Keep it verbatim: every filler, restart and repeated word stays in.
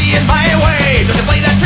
see it my way. Don't you play that